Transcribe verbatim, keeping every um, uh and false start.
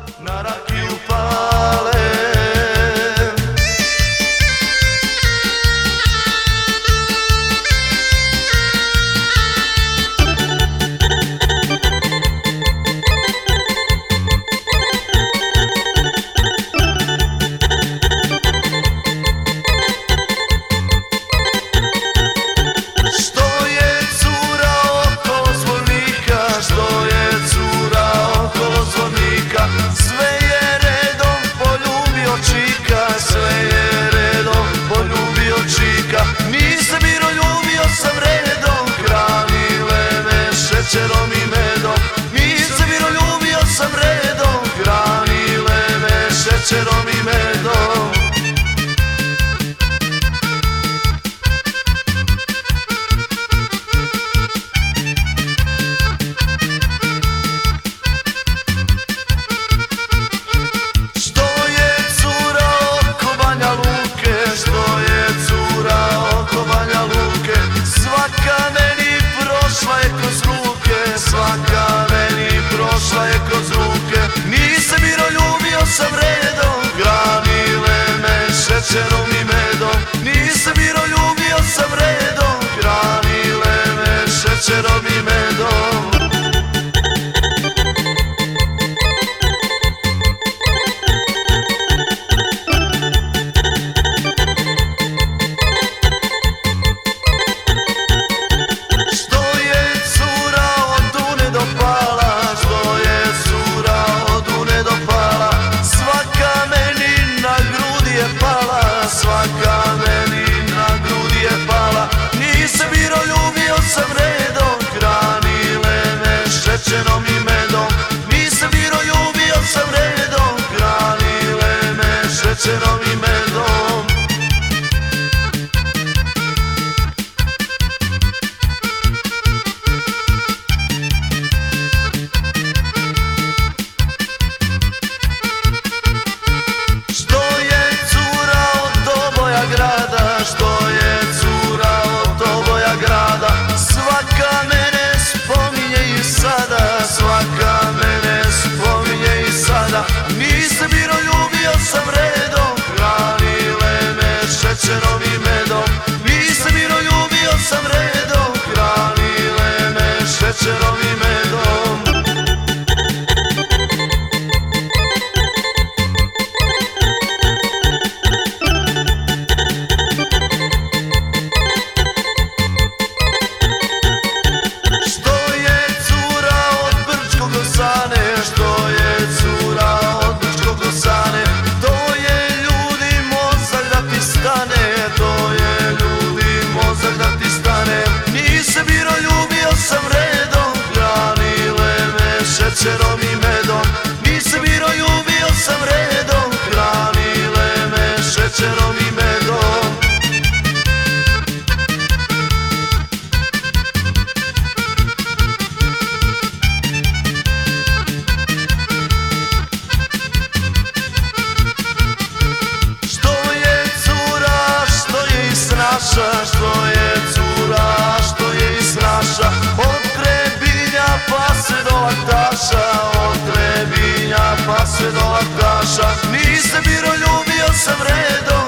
na rakiju pale. Šećerom i medom, nisam miroljubio sam redom, hranile me šećerom i medom. Što je cura oko Banja Luke, što je cura oko Banja Luke, svaka meni prošla je kroz ruke, svaka meni prošla je kroz ruke. Nisam miroljubio sam redom, hranile me šećerom i medom. Nisam miroljubio sam redom, hranile me šećerom i medom. Svaka meni na grudi je pala, nisam miroljubio sam redom, hranile me šećerom i medom. Nisam miroljubio sam redom, hranile me šećerom i medom. Što je cura od oboja grada, svaka mene spominje i sada, svaka mene spominje i sada. Nisam miroljubio sam redom, hranile me šećerom i medom. Nisam miroljubio sam redom, hranile me šećerom i medom. Što je cura od Brčkog do Sane, to je ljudi mozak da ti stane, to je ljudi mozak da ti stane. Nisam miroljubio sam redom, hranile me šećerom i medom. Nisam miroljubio sam redom, hranile me šećerom i medom. Što je cura, što je i snaša, od Trebinja pa se do Laktaša, od Trebinja pa se do Laktaša. Nisam miroljubio sam redom,